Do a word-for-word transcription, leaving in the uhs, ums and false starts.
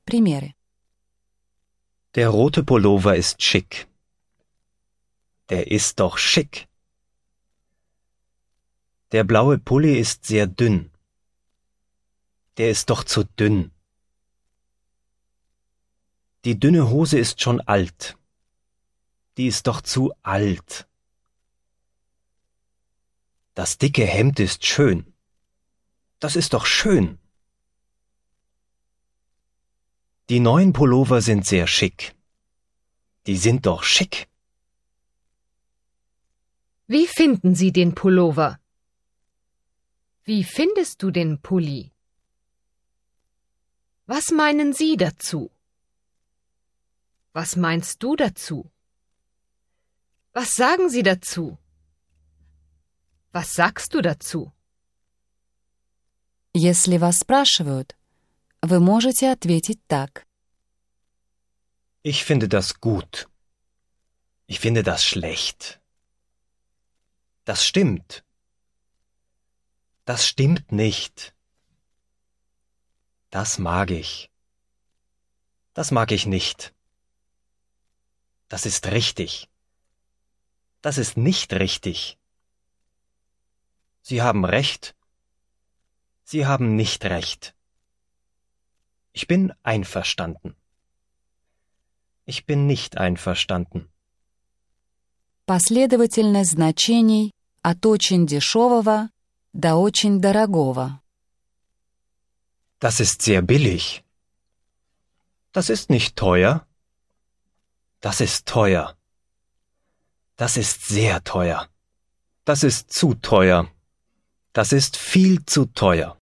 Примеры. Der rote Pullover ist schick. Der ist doch schick. Der blaue Pulli ist sehr dünn. Der ist doch zu dünn. Die dünne Hose ist schon alt. Die ist doch zu alt. Das dicke Hemd ist schön. Das ist doch schön. Die neuen Pullover sind sehr schick. Die sind doch schick. Wie finden Sie den Pullover? Wie findest du den Pulli? Was meinen Sie dazu? Was meinst du dazu? Was sagen Sie dazu? Was sagst du dazu? Если вас спрашивают, вы можете ответить так. Ich finde das gut. Ich finde das schlecht. Das stimmt. Das stimmt nicht. Das mag ich. Das mag ich nicht. Das ist richtig. Das ist nicht richtig. Sie haben recht. Sie haben nicht recht. Ich bin einverstanden. Ich bin nicht einverstanden. Последовательность значений от очень дешевого до очень дорогого. Das ist sehr billig. Das ist nicht teuer. Das ist teuer. Das ist sehr teuer. Das ist zu teuer. Das ist viel zu teuer.